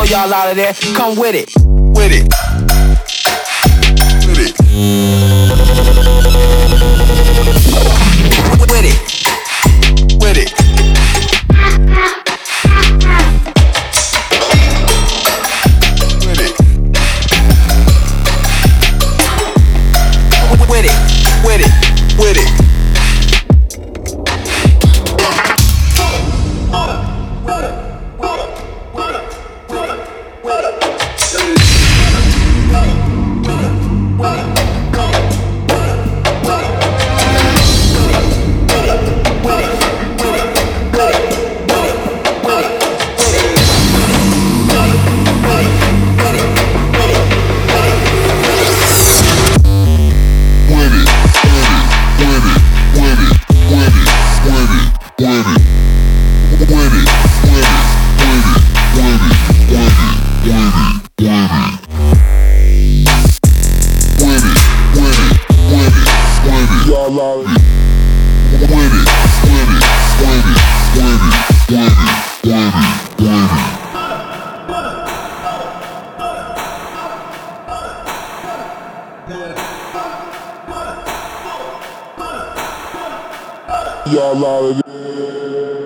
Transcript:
y'all out of there. Come with it. With it. With it. With it. With it. With it, with it, with it. Y'all out of there.